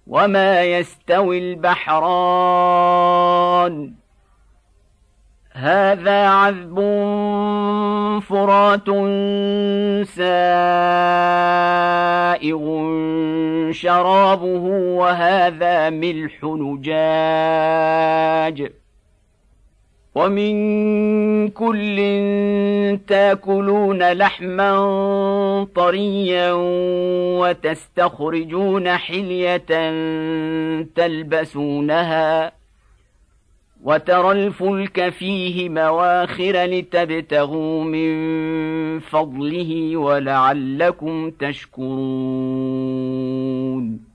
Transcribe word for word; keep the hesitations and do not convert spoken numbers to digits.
وما يستوي البحران هذا عذب فرات سائغ شرابه وهذا ملح نجاج ومن كل تاكلون لحما طريا وتستخرجون حلية تلبسونها وترى الفلك فيه مواخر لتبتغوا من فضله ولعلكم تشكرون